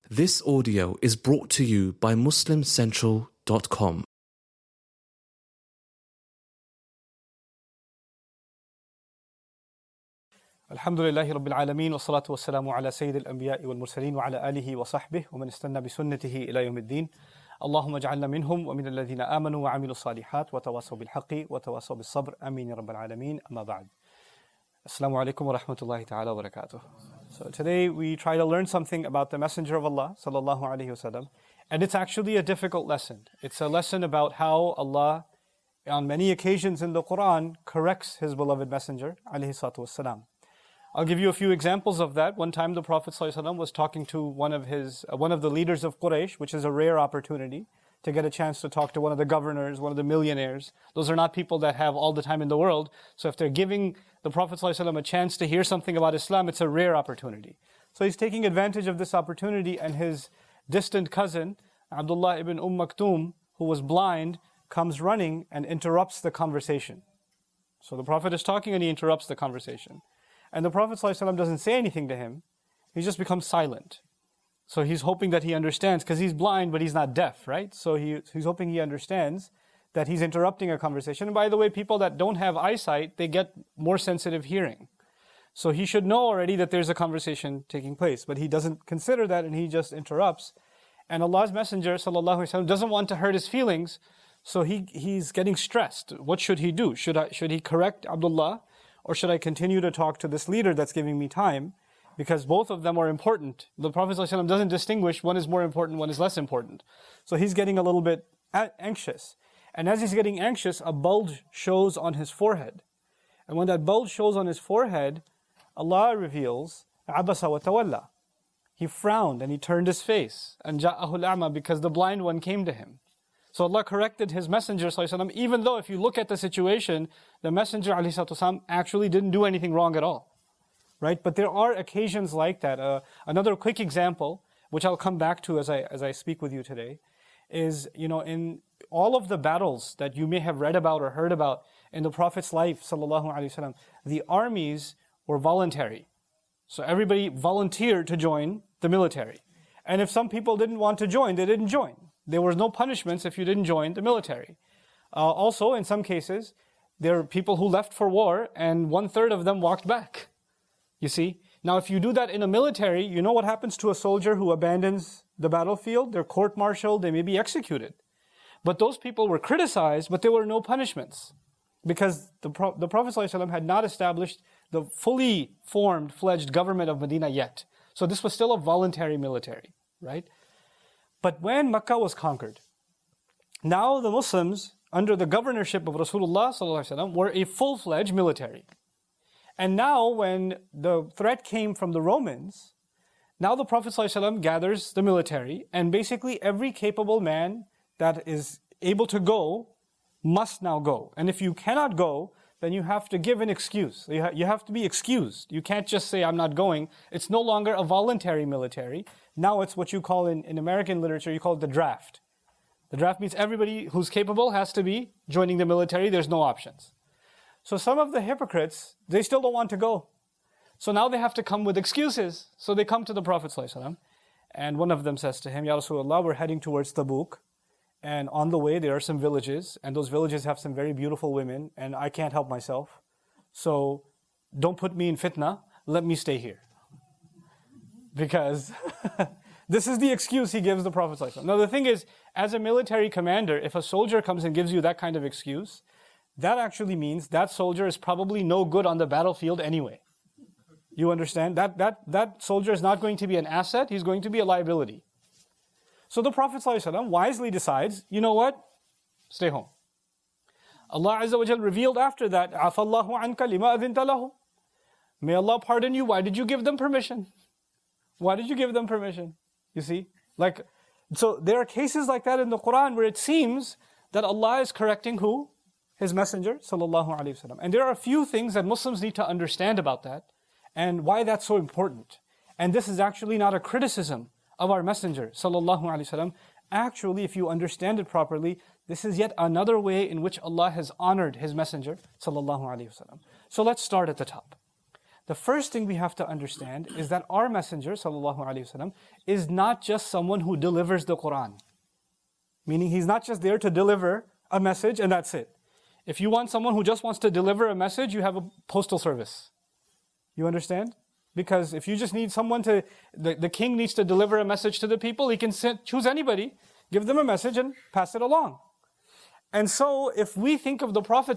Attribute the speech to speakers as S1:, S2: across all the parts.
S1: This audio is brought to you by MuslimCentral.com.
S2: Alhamdulillahi Rabbil Alameen, wa salatu wa salamu ala Sayyidil Anbiya'i wal Mursaleen wa ala alihi wa sahbihi wa man istanna bi sunnatihi ila yawmiddin. Allahumma ja'alna minhum wa min alladhina amanu wa amilu salihat wa tawasaw bil haqqi wa tawasaw bis sabr. Ameen ya Rabbil Alameen. Amma ba'd. Assalamu alaikum wa rahmatullahi ta'ala wa barakatuh. So today we try to learn something about the Messenger of Allah sallallahu alaihi wasallam, and it's actually a difficult lesson. It's a lesson about how Allah on many occasions in the Quran corrects His beloved Messenger alayhi salatu wassalam. I'll give you a few examples of that. One time the Prophet ﷺ was talking to one of the leaders of Quraysh, which is a rare opportunity to get a chance to talk to one of the governors, one of the millionaires. Those are not people that have all the time in the world. So if they're giving the Prophet ﷺ a chance to hear something about Islam, it's a rare opportunity. So he's taking advantage of this opportunity, and his distant cousin, Abdullah ibn Maktoum, who was blind, comes running and interrupts the conversation. So the Prophet is talking and he interrupts the conversation. And the Prophet ﷺ doesn't say anything to him. He just becomes silent. So he's hoping that he understands, because he's blind but he's not deaf, right? So he's hoping he understands that he's interrupting a conversation. And by the way, people that don't have eyesight, they get more sensitive hearing. So he should know already that there's a conversation taking place, but he doesn't consider that and he just interrupts. And Allah's Messenger ﷺ doesn't want to hurt his feelings, so he's getting stressed. What should he do? Should he correct Abdullah, or should I continue to talk to this leader that's giving me time? Because both of them are important. The Prophet ﷺ doesn't distinguish one is more important, one is less important. So he's getting a little bit anxious. And as he's getting anxious, a bulge shows on his forehead. And when that bulge shows on his forehead, Allah reveals, عَبَسَ وَتَوَلَّى. He frowned and he turned his face. And جَاءَهُ الْأَعْمَى, because the blind one came to him. So Allah corrected His Messenger ﷺ, even though if you look at the situation, the Messenger ﷺ actually didn't do anything wrong at all. Right? But there are occasions like that. Another quick example, which I'll come back to as I speak with you today, is, in all of the battles that you may have read about or heard about in the Prophet's life, sallallahu alaihi wasallam, the armies were voluntary. So everybody volunteered to join the military. And if some people didn't want to join, they didn't join. There were no punishments if you didn't join the military. Also, in some cases, there are people who left for war and 1/3 of them walked back. You see? Now, if you do that in a military, you know what happens to a soldier who abandons the battlefield? They're court-martialed, they may be executed. But those people were criticized, but there were no punishments. Because the Prophet ﷺ had not established the fully formed, fledged government of Medina yet. So this was still a voluntary military, right? But when Makkah was conquered, now the Muslims, under the governorship of Rasulullah ﷺ, were a full-fledged military. And now when the threat came from the Romans, now the Prophet ﷺ gathers the military, and basically every capable man that is able to go must now go. And if you cannot go, then you have to give an excuse. You have to be excused. You can't just say, I'm not going. It's no longer a voluntary military. Now it's what you call in American literature, you call it the draft. The draft means everybody who's capable has to be joining the military. There's no options. So some of the hypocrites, they still don't want to go. So now they have to come with excuses. So they come to the Prophet ﷺ, and one of them says to him, Ya Rasulullah, we're heading towards Tabuk, and on the way there are some villages, and those villages have some very beautiful women, and I can't help myself. So don't put me in fitna, let me stay here. Because this is the excuse he gives the Prophet ﷺ. Now the thing is, as a military commander, if a soldier comes and gives you that kind of excuse, that actually means that soldier is probably no good on the battlefield anyway. You understand? That soldier is not going to be an asset, he's going to be a liability. So the Prophet ﷺ wisely decides, you know what? Stay home. Allah Azza wa Jal revealed after that, عَفَى اللَّهُ عَنْكَ لِمَا أَذِنْتَ لَهُ. May Allah pardon you, why did you give them permission? Why did you give them permission? You see? So there are cases like that in the Quran where it seems that Allah is correcting who? His Messenger, sallallahu alaihi wasallam. And there are a few things that Muslims need to understand about that and why that's so important. And this is actually not a criticism of our Messenger, sallallahu alaihi wasallam. Actually, if you understand it properly, this is yet another way in which Allah has honored His Messenger, sallallahu alaihi wasallam. So let's start at the top. The first thing we have to understand is that our messenger, sallallahu alaihi wasallam, is not just someone who delivers the Quran. Meaning he's not just there to deliver a message and that's it. If you want someone who just wants to deliver a message, you have a postal service. You understand? Because if you just need someone to, the king needs to deliver a message to the people, he can choose anybody, give them a message and pass it along. And so if we think of the Prophet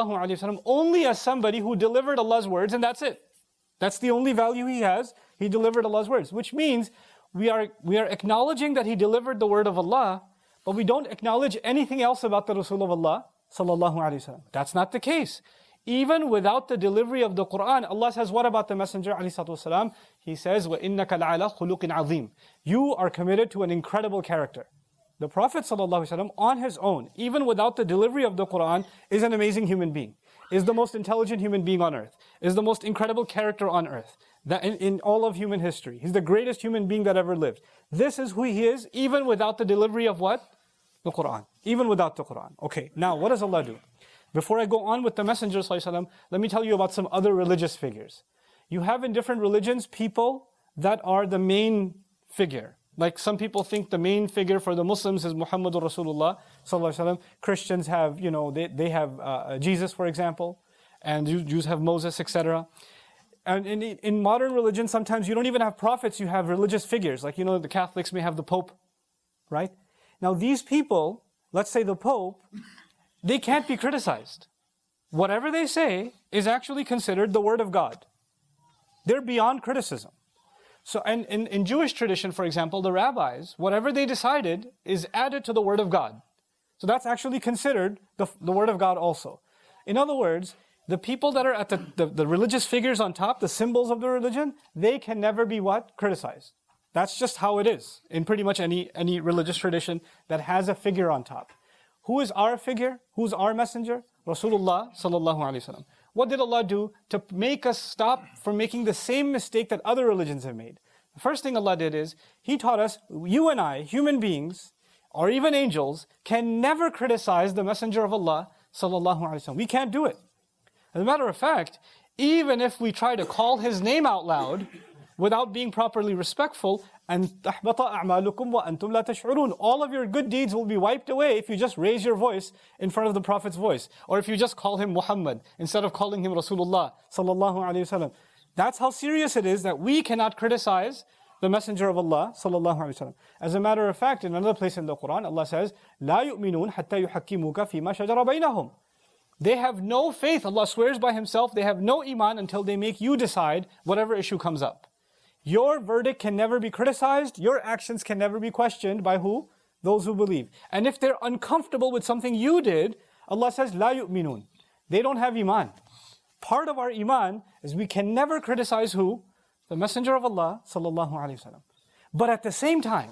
S2: ﷺ only as somebody who delivered Allah's words and that's it. That's the only value he has. He delivered Allah's words. Which means we are acknowledging that he delivered the word of Allah, but we don't acknowledge anything else about the Rasul of Allah sallallahu alaihi wasallam. That's not the case. Even without the delivery of the Quran, Allah says, what about the Messenger alayhi wasallam? He says, وَإِنَّكَ لَعَلَى خُلُقٍ عَظِيمٍ. You are committed to an incredible character. The Prophet ﷺ on his own, even without the delivery of the Quran, is an amazing human being, is the most intelligent human being on earth, is the most incredible character on earth, that in all of human history. He's the greatest human being that ever lived. This is who he is, even without the delivery of what? The Quran. Even without the Quran. Okay, now what does Allah do? Before I go on with the Messenger ﷺ, let me tell you about some other religious figures. You have in different religions people that are the main figure. Like some people think the main figure for the Muslims is Muhammadur Rasulullah sallallahu alaihi wasallam. Christians have, they have Jesus, for example, and Jews have Moses, etc. And in modern religion, sometimes you don't even have prophets, you have religious figures. Like, the Catholics may have the Pope, right? Now these people, let's say the Pope, they can't be criticized. Whatever they say is actually considered the word of God. They're beyond criticism. So, and in Jewish tradition, for example, the rabbis, whatever they decided is added to the word of God. So that's actually considered the word of God also. In other words, the people that are at the religious figures on top, the symbols of the religion, they can never be what? Criticized. That's just how it is in pretty much any religious tradition that has a figure on top. Who is our figure? Who's our messenger? Rasulullah sallallahu alaihi wasallam. What did Allah do to make us stop from making the same mistake that other religions have made? The first thing Allah did is, He taught us, you and I, human beings, or even angels, can never criticize the Messenger of Allah sallallahu alaihi wasallam. We can't do it. As a matter of fact, even if we try to call His name out loud, without being properly respectful, and تَحْبَطَ أَعْمَالُكُمْ وَأَنْتُمْ لَا تَشْعُرُونَ. All of your good deeds will be wiped away if you just raise your voice in front of the Prophet's voice. Or if you just call him Muhammad instead of calling him Rasulullah sallallahu alayhi wasallam. That's how serious it is that we cannot criticize the Messenger of Allah sallallahu alayhi wasallam. As a matter of fact, in another place in the Quran, Allah says, لَا يُؤْمِنُونَ حَتَّى يُحَكِّمُوكَ فِي مَا شَجَرَ بَيْنَهُمْ. They have no faith, Allah swears by Himself, they have no iman until they make you decide whatever issue comes up. Your verdict can never be criticized. Your actions can never be questioned by who? Those who believe. And if they're uncomfortable with something you did, Allah says, لا يؤمنون. They don't have iman. Part of our iman is we can never criticize who? The Messenger of Allah sallallahu alaihi wasallam. But at the same time,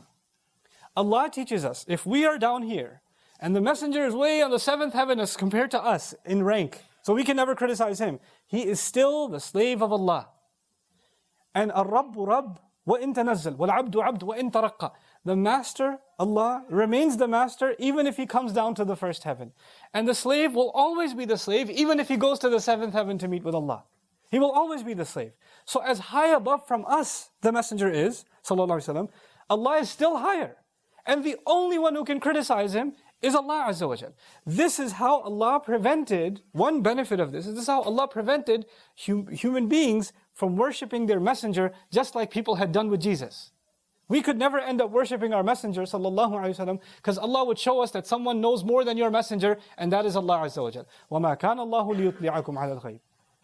S2: Allah teaches us, if we are down here, and the Messenger is way on the seventh heaven as compared to us in rank, so we can never criticize him, he is still the slave of Allah. And الرب رب وإن تنزل والعبد عبد وإن ترقى. The master, Allah, remains the master even if he comes down to the first heaven. And the slave will always be the slave even if he goes to the seventh heaven to meet with Allah. He will always be the slave. So as high above from us the messenger is, sallallahu alaihi wasallam, Allah is still higher. And the only one who can criticize him is Allah Azza wa Jal. This is how Allah prevented, one benefit of this is how Allah prevented human beings from worshipping their messenger just like people had done with Jesus. We could never end up worshipping our messenger sallallahu alaihi wasallam because Allah would show us that someone knows more than your messenger, and that is Allah Azza wa Jal. وَمَا كَانَ اللَّهُ لِيُطْلِعَكُمْ عَلَى الْغَيْبِ.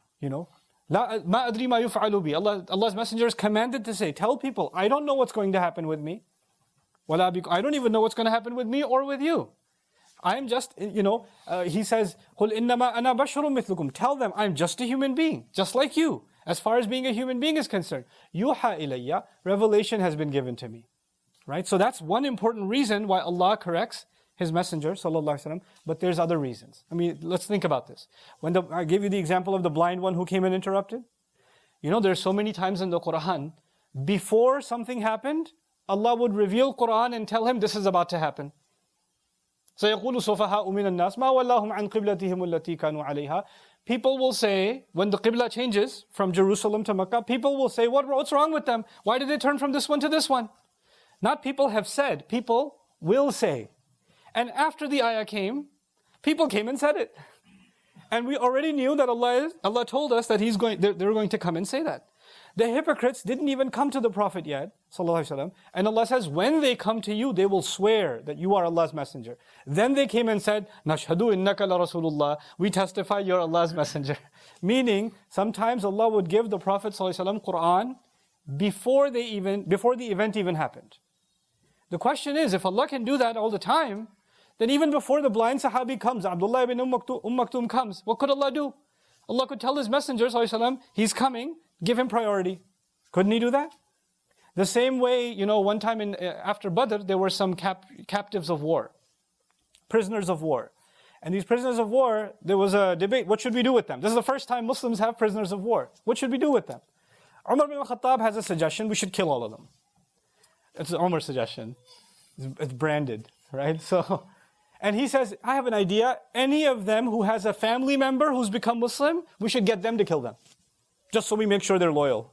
S2: مَا أَدْرِي مَا يُفْعَلُ بِي. Allah's messenger is commanded to say, tell people, I don't know what's going to happen with me. I don't even know what's going to happen with me or with you. I'm just, he says, قُلْ إِنَّمَا أَنَا بَشْرٌ مِثْلُكُمْ. Tell them, I'm just a human being, just like you. As far as being a human being is concerned, يُوحَى إِلَيَّ, revelation has been given to me. Right? So that's one important reason why Allah corrects His messenger, sallallahu alaihi wasallam. But there's other reasons. Let's think about this. I gave you the example of the blind one who came and interrupted. There's so many times in the Quran, before something happened, Allah would reveal Quran and tell him this is about to happen. سيقول السفهاء من الناس ما ولاهم عن قبلتهم التي كانوا عليها people will say, when the Qibla changes from Jerusalem to Makkah, people will say, what's wrong with them? Why did they turn from this one to this one? Not people have said, people will say. And after the ayah came, people came and said it. And we already knew that Allah told us that they're going to come and say that. The hypocrites didn't even come to the Prophet yet, sallallahu alaihi wasallam. And Allah says, when they come to you, they will swear that you are Allah's messenger. Then they came and said, Nashhadu innaka la Rasulullah. We testify you're Allah's messenger. Meaning, sometimes Allah would give the Prophet sallallahu alaihi wasallam Quran before the event even happened. The question is, if Allah can do that all the time, then even before the blind Sahabi comes, Abdullah ibn Maktum comes, what could Allah do? Allah could tell His Messenger ﷺ, he's coming, give him priority. Couldn't He do that? The same way, one time after Badr, there were some captives of war, prisoners of war. And these prisoners of war, there was a debate, what should we do with them? This is the first time Muslims have prisoners of war. What should we do with them? Umar bin Khattab has a suggestion, we should kill all of them. It's Umar's suggestion. It's branded, right? And he says, I have an idea. Any of them who has a family member who's become Muslim, we should get them to kill them. Just so we make sure they're loyal.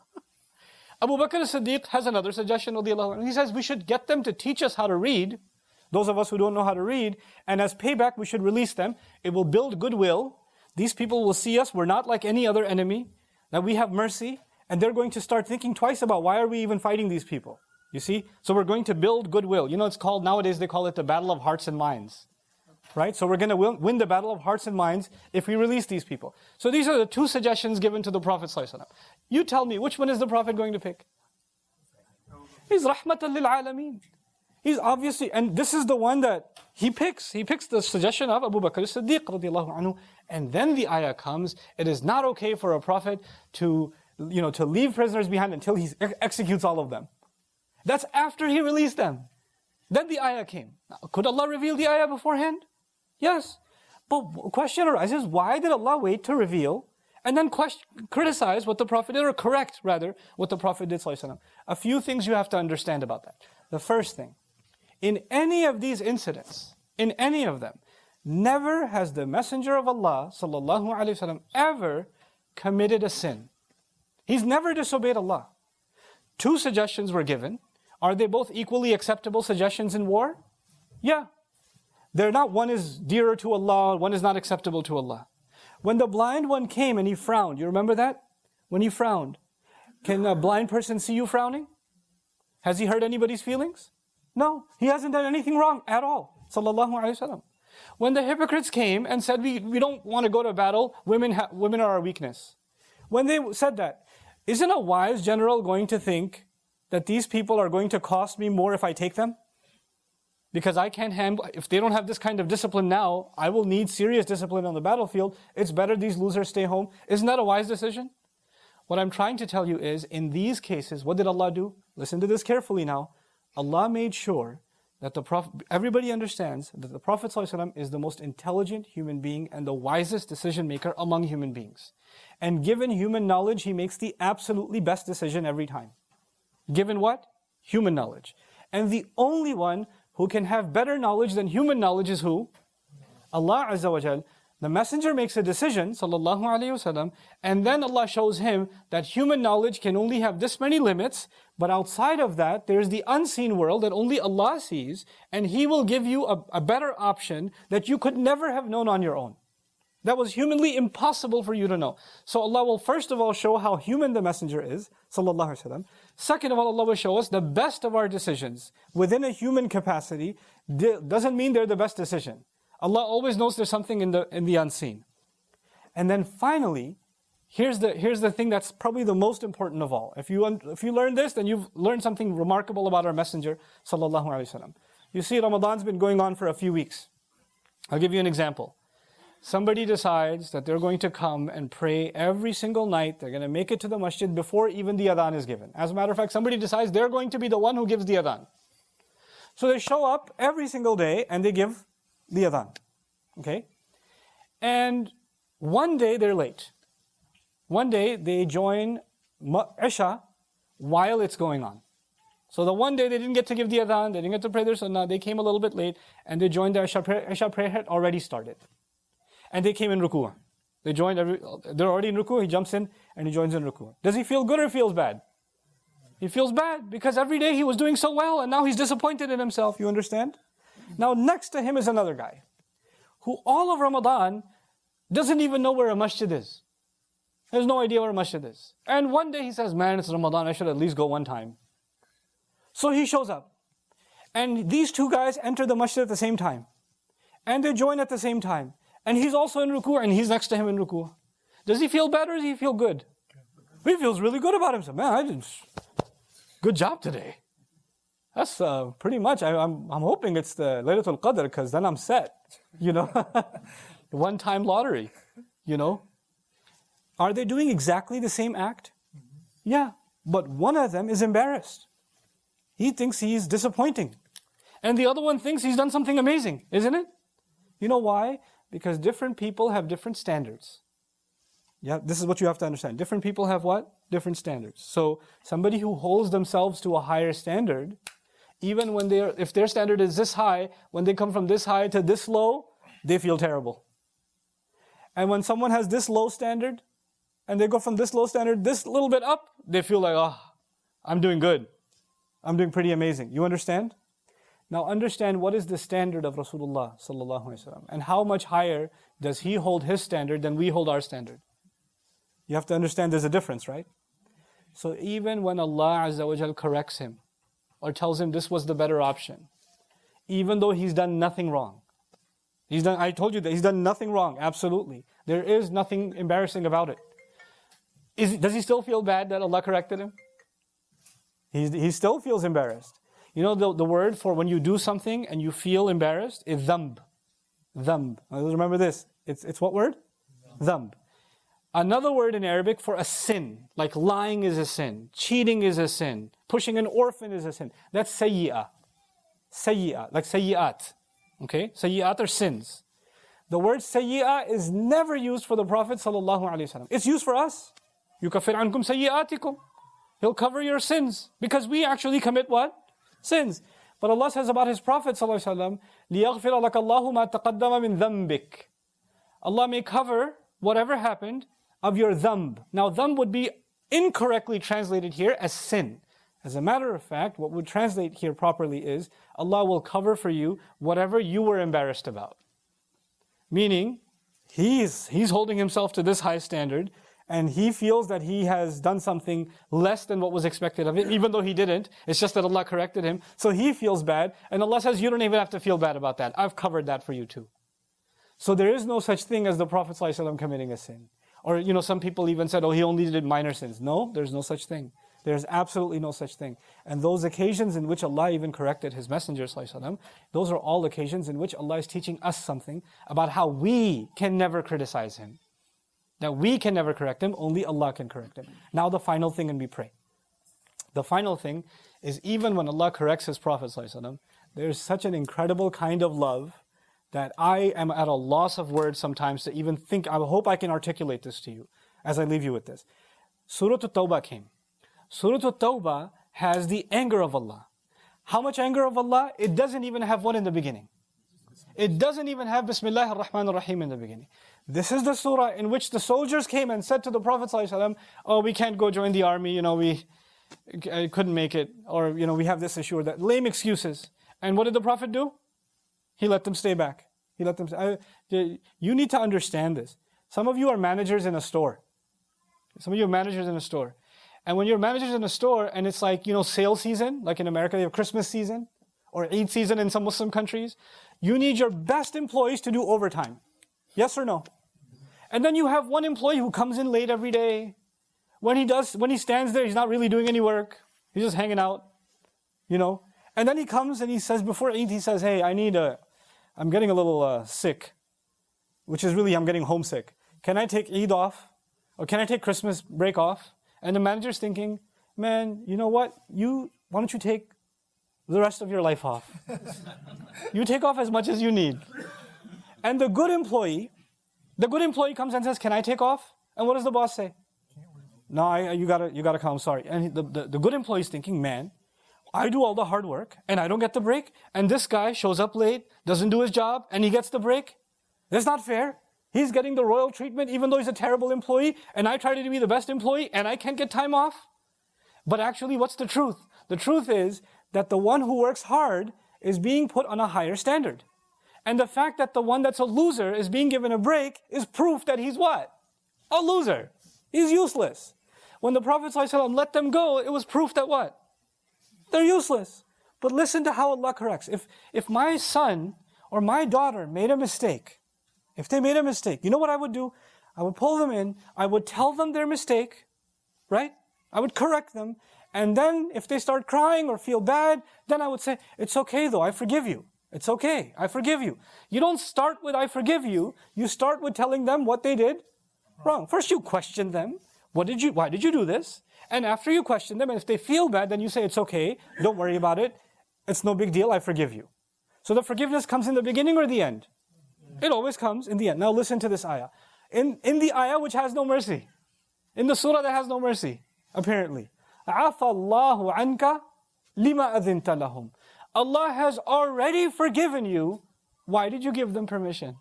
S2: Abu Bakr as-Siddiq has another suggestion. He says, we should get them to teach us how to read. Those of us who don't know how to read. And as payback, we should release them. It will build goodwill. These people will see us. We're not like any other enemy. That we have mercy. And they're going to start thinking twice about why are we even fighting these people. You see? So we're going to build goodwill. It's called, nowadays they call it the battle of hearts and minds. Right? So we're going to win the battle of hearts and minds if we release these people. So these are the two suggestions given to the Prophet ﷺ. You tell me, which one is the Prophet going to pick? He's rahmatan lil alameen. He's obviously, and this is the one that he picks. He picks the suggestion of Abu Bakr as-Siddiq radiallahu anhu. And then the ayah comes, it is not okay for a Prophet to leave prisoners behind until he executes all of them. That's after he released them. Then the ayah came. Now, could Allah reveal the ayah beforehand? Yes. But question arises, why did Allah wait to reveal and then criticize what the Prophet did, or correct rather, what the Prophet did sallallahu alaihi wasallam? A few things you have to understand about that. The first thing, in any of these incidents, in any of them, never has the Messenger of Allah sallallahu alaihi wasallam ever committed a sin. He's never disobeyed Allah. Two suggestions were given. Are they both equally acceptable suggestions in war? Yeah. They're not, one is dearer to Allah, one is not acceptable to Allah. When the blind one came and he frowned, you remember that? When he frowned, can a blind person see you frowning? Has he hurt anybody's feelings? No, he hasn't done anything wrong at all. Sallallahu Alaihi Wasallam. When the hypocrites came and said, we don't want to go to battle, women are our weakness. When they said that, isn't a wise general going to think that these people are going to cost me more if I take them? Because I can't handle, if they don't have this kind of discipline now, I will need serious discipline on the battlefield. It's better these losers stay home. Isn't that a wise decision? What I'm trying to tell you is, in these cases, what did Allah do? Listen to this carefully now. Allah made sure that everybody understands that the Prophet ﷺ is the most intelligent human being and the wisest decision maker among human beings. And given human knowledge, He makes the absolutely best decision every time. Given what? Human knowledge. And the only one who can have better knowledge than human knowledge is who? Allah Azza wa Jal. The messenger makes a decision, sallallahu alayhi wasallam, and then Allah shows him that human knowledge can only have this many limits, but outside of that, there's the unseen world that only Allah sees, and He will give you a better option that you could never have known on your own. That was humanly impossible for you to know. So Allah will first of all show how human the messenger is, sallallahu alayhi wasallam. Second of all, Allah will show us the best of our decisions within a human capacity doesn't mean they're the best decision. Allah always knows there's something in the unseen. And then finally, here's the thing that's probably the most important of all. If you learn this, then you've learned something remarkable about our messenger, sallallahu alaihi wasallam. You see, Ramadan's been going on for a few weeks. I'll give you an example. Somebody decides that they're going to come and pray every single night. They're going to make it to the masjid before even the adhan is given. As a matter of fact, somebody decides they're going to be the one who gives the adhan. So they show up every single day and they give the adhan. Okay? And one day they're late. One day they join Isha while it's going on. So the one day they didn't get to give the adhan, they didn't get to pray their sunnah, they came a little bit late and they joined the Isha prayer had already started. And they came in ruku'. They're already in ruku, he jumps in and he joins in ruku. Does he feel good or feels bad? He feels bad because every day he was doing so well and now he's disappointed in himself. You understand? Now next to him is another guy who all of Ramadan doesn't even know where a masjid is. He has no idea where a masjid is. And one day he says, man, it's Ramadan, I should at least go one time. So he shows up. And these two guys enter the masjid at the same time. And they join at the same time. And he's also in ruku and he's next to him in ruku. Does he feel bad or does he feel good? He feels really good about himself. Man, good job today. That's pretty much, I'm hoping it's the Laylatul Qadr because then I'm set. You know, one-time lottery, you know. Are they doing exactly the same act? Yeah, but one of them is embarrassed. He thinks he's disappointing. And the other one thinks he's done something amazing, isn't it? You know why? Because different people have different standards. Yeah, this is what you have to understand. Different people have what? Different standards. So somebody who holds themselves to a higher standard, even when if their standard is this high, when they come from this high to this low, they feel terrible. And when someone has this low standard, and they go from this low standard this little bit up, they feel like, oh, I'm doing good. I'm doing pretty amazing. You understand? Now understand what is the standard of Rasulullah sallallahu alaihi wasallam, and how much higher does he hold his standard than we hold our standard. You have to understand there's a difference, right? So even when Allah Azza wa Jal corrects him, or tells him this was the better option, even though he's done nothing wrong. I told you that he's done nothing wrong, absolutely. There is nothing embarrassing about it. Does he still feel bad that Allah corrected him? He still feels embarrassed. You know the word for when you do something and you feel embarrassed is dhanb. Dhanb. Remember this. It's what word? Dhanb. Another word in Arabic for a sin, like lying is a sin, cheating is a sin, pushing an orphan is a sin. That's sayyi'ah. Sayyi'ah, like sayyi'at. Okay? Sayyi'at are sins. The word sayyi'ah is never used for the Prophet ﷺ. It's used for us. يُكَفِّرْ عَنْكُمْ سَيِّئَاتِكُمْ. He'll cover your sins. Because we actually commit what? Sins. But Allah says about His Prophet ﷺ, لِيَغْفِرَ لَكَ اللَّهُ مَا تَقَدَّمَ مِنْ ذَنْبِكَ. Allah may cover whatever happened of your dhanb. Now dhanb would be incorrectly translated here as sin. As a matter of fact, what would translate here properly is, Allah will cover for you whatever you were embarrassed about. Meaning, he's holding himself to this high standard, and he feels that he has done something less than what was expected of him, even though he didn't. It's just that Allah corrected him. So he feels bad, and Allah says, you don't even have to feel bad about that. I've covered that for you too. So there is no such thing as the Prophet ﷺ committing a sin. Or, some people even said, oh, he only did minor sins. No, there's no such thing. There's absolutely no such thing. And those occasions in which Allah even corrected His Messenger ﷺ, those are all occasions in which Allah is teaching us something about how we can never criticize Him. That we can never correct Him, only Allah can correct Him. Now the final thing, and we pray. The final thing is, even when Allah corrects His Prophet ﷺ, there's such an incredible kind of love that I am at a loss of words sometimes to even think. I hope I can articulate this to you as I leave you with this. Surah At-Tawbah came. Surah At-Tawbah has the anger of Allah. How much anger of Allah? It doesn't even have one in the beginning. It doesn't even have Bismillah ar-Rahman ar-Rahim in the beginning. This is the surah in which the soldiers came and said to the Prophet ﷺ, oh, we can't go join the army, we couldn't make it, or we have this issue or that. Lame excuses. And what did the Prophet do? He let them stay back. You need to understand this. Some of you are managers in a store. Some of you are managers in a store. And when you're managers in a store and it's like, sale season, like in America, they have Christmas season or Eid season in some Muslim countries, you need your best employees to do overtime. Yes or no? And then you have one employee who comes in late every day. When he stands there, he's not really doing any work. He's just hanging out, And then he comes and he says, before Eid, he says, hey, I'm getting a little sick, which is really, I'm getting homesick. Can I take Eid off? Or can I take Christmas break off? And the manager's thinking, man, you know what? Why don't you take the rest of your life off? You take off as much as you need. And the good employee comes and says, can I take off? And what does the boss say? No, you gotta come, I'm sorry. And the good employee's thinking, man, I do all the hard work and I don't get the break, and this guy shows up late, doesn't do his job, and he gets the break. That's not fair. He's getting the royal treatment even though he's a terrible employee, and I try to be the best employee and I can't get time off. But actually, what's the truth? The truth is that the one who works hard is being put on a higher standard. And the fact that the one that's a loser is being given a break is proof that he's what? A loser. He's useless. When the Prophet ﷺ let them go, it was proof that what? They're useless. But listen to how Allah corrects. If my son or my daughter made a mistake, if they made a mistake, you know what I would do? I would pull them in, I would tell them their mistake, right? I would correct them, and then if they start crying or feel bad, then I would say, it's okay though, I forgive you. It's okay, I forgive you. You don't start with I forgive you, you start with telling them what they did wrong. First you question them, why did you do this? And after you question them, and if they feel bad, then you say, it's okay, don't worry about it, it's no big deal, I forgive you. So the forgiveness comes in the beginning or the end? It always comes in the end. Now listen to this ayah. In the ayah which has no mercy. In the surah that has no mercy, apparently. عَفَى اللَّهُ عَنْكَ لِمَا أَذِنْتَ لَهُمْ. Allah has already forgiven you. Why did you give them permission?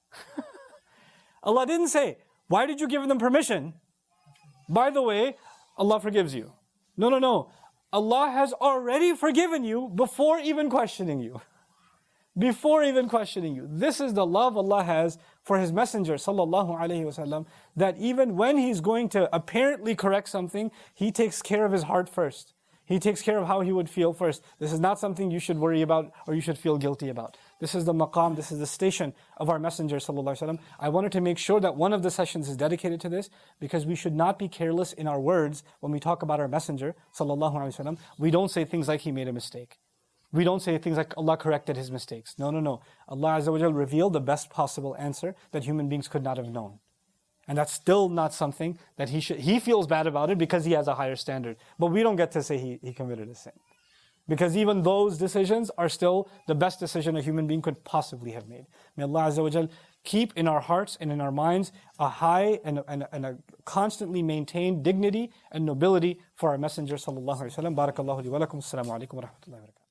S2: Allah didn't say, why did you give them permission? By the way, Allah forgives you. No. Allah has already forgiven you before even questioning you. Before even questioning you. This is the love Allah has for His Messenger sallallahu alaihi wasallam, that even when He's going to apparently correct something, He takes care of his heart first. He takes care of how he would feel first. This is not something you should worry about or you should feel guilty about. This is the maqam, this is the station of our Messenger sallallahu alaihi wasallam. I wanted to make sure that one of the sessions is dedicated to this, because we should not be careless in our words when we talk about our Messenger sallallahu alaihi wasallam. We don't say things like he made a mistake. We don't say things like Allah corrected his mistakes. No. Allah Azza wa Jal revealed the best possible answer that human beings could not have known. And that's still not something that he feels bad about it because he has a higher standard. But we don't get to say he committed a sin. Because even those decisions are still the best decision a human being could possibly have made. May Allah Azza wa Jal keep in our hearts and in our minds a high and a constantly maintained dignity and nobility for our Messenger sallallahu alaihi wasallam. Barakallahu li wa lakum. Assalamu alaikum wa rahmatullahi wa barakatuh.